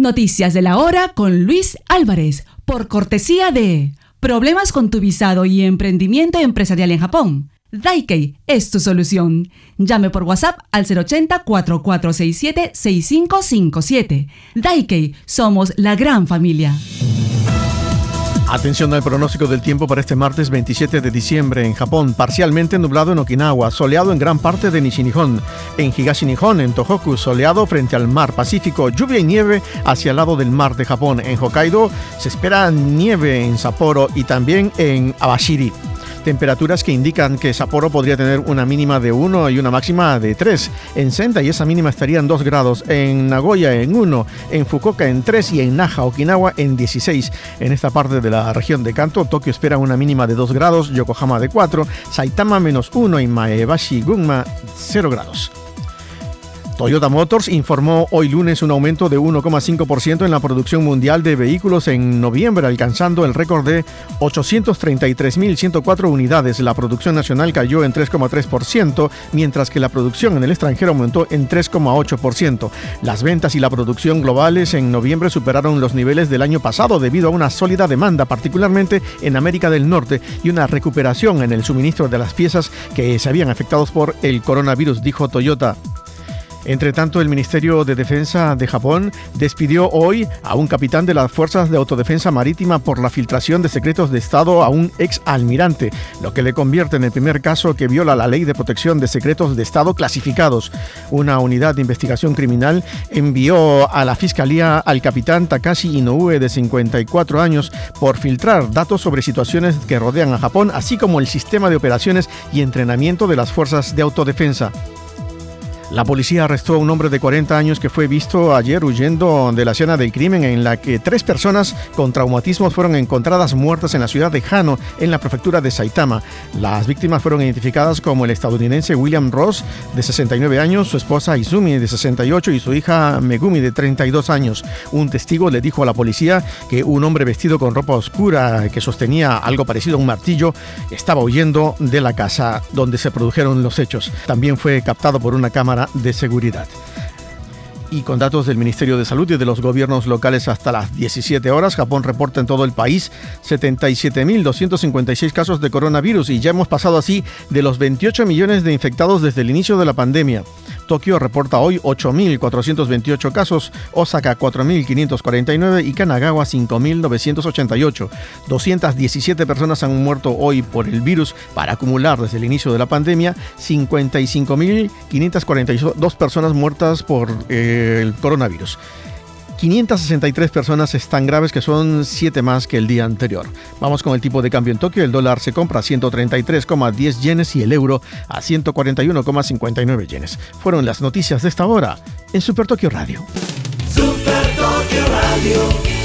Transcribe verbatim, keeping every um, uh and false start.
Noticias de la hora con Luis Álvarez, por cortesía de Problemas con tu visado y emprendimiento empresarial en Japón. Daikei es tu solución. Llame por WhatsApp al cero ochenta, cuatro cuatro seis siete, seis cinco cinco siete. Daikei, somos la gran familia. Atención al pronóstico del tiempo para este martes veintisiete de diciembre en Japón. Parcialmente nublado en Okinawa, soleado en gran parte de Nishi-Nihon. En Higashi-Nihon, en Tohoku, soleado frente al mar Pacífico, lluvia y nieve hacia el lado del mar de Japón. En Hokkaido se espera nieve en Sapporo y también en Abashiri. Temperaturas que indican que Sapporo podría tener una mínima de uno y una máxima de tres. En Sendai esa mínima estaría en dos grados, en Nagoya en uno, en Fukuoka en tres y en Naha, Okinawa en dieciséis. En esta parte de la región de Kanto, Tokio espera una mínima de dos grados, Yokohama de cuatro, Saitama menos uno y Maebashi, Gunma cero grados. Toyota Motors informó hoy lunes un aumento de uno coma cinco por ciento en la producción mundial de vehículos en noviembre, alcanzando el récord de ochocientas treinta y tres mil ciento cuatro unidades. La producción nacional cayó en tres coma tres por ciento, mientras que la producción en el extranjero aumentó en tres coma ocho por ciento. Las ventas y la producción globales en noviembre superaron los niveles del año pasado debido a una sólida demanda, particularmente en América del Norte, y una recuperación en el suministro de las piezas que se habían afectado por el coronavirus, dijo Toyota. Entre tanto, el Ministerio de Defensa de Japón despidió hoy a un capitán de las Fuerzas de Autodefensa Marítima por la filtración de secretos de Estado a un ex almirante, lo que le convierte en el primer caso que viola la Ley de Protección de Secretos de Estado clasificados. Una unidad de investigación criminal envió a la Fiscalía al capitán Takashi Inoue, de cincuenta y cuatro años, por filtrar datos sobre situaciones que rodean a Japón, así como el sistema de operaciones y entrenamiento de las Fuerzas de Autodefensa. La policía arrestó a un hombre de cuarenta años que fue visto ayer huyendo de la escena del crimen, en la que tres personas con traumatismos fueron encontradas muertas en la ciudad de Hano, en la prefectura de Saitama. Las víctimas fueron identificadas como el estadounidense William Ross, de sesenta y nueve años, su esposa Izumi, de sesenta y ocho, y su hija Megumi, de treinta y dos años. Un testigo le dijo a la policía que un hombre vestido con ropa oscura, que sostenía algo parecido a un martillo, estaba huyendo de la casa donde se produjeron los hechos. También fue captado por una cámara de seguridad. Y con datos del Ministerio de Salud y de los gobiernos locales hasta las diecisiete horas, Japón reporta en todo el país setenta y siete mil doscientos cincuenta y seis casos de coronavirus y ya hemos pasado así de los veintiocho millones de infectados desde el inicio de la pandemia. Tokio reporta hoy ocho mil cuatrocientos veintiocho casos, Osaka cuatro mil quinientos cuarenta y nueve y Kanagawa cinco mil novecientos ochenta y ocho. doscientas diecisiete personas han muerto hoy por el virus, para acumular desde el inicio de la pandemia cincuenta y cinco mil quinientas cuarenta y dos personas muertas por eh, el coronavirus. quinientas sesenta y tres personas están graves, que son siete más que el día anterior. Vamos con el tipo de cambio en Tokio. El dólar se compra a ciento treinta y tres coma diez yenes y el euro a ciento cuarenta y uno coma cincuenta y nueve yenes. Fueron las noticias de esta hora en Super Tokio Radio. Super Tokio Radio.